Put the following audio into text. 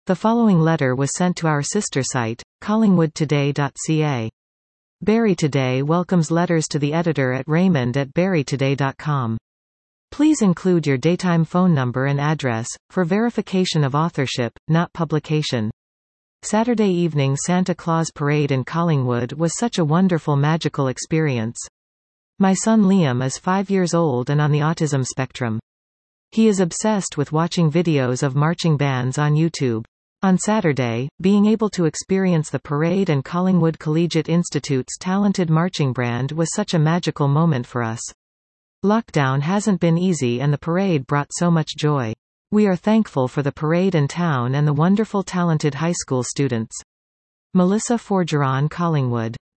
The following letter was sent to our sister site, collingwoodtoday.ca. Barrie Today welcomes letters to the editor at raymond@barrietoday.com. Please include your daytime phone number and address, for verification of authorship, not publication. Saturday evening Santa Claus parade in Collingwood was such a wonderful magical experience. My son Liam is 5 years old and on the autism spectrum. He is obsessed with watching videos of marching bands on YouTube. On Saturday, being able to experience the parade and Collingwood Collegiate Institute's talented marching band was such a magical moment for us. Lockdown hasn't been easy and the parade brought so much joy. We are thankful for the parade and town and the wonderful talented high school students. Melissa Forgeron, Collingwood.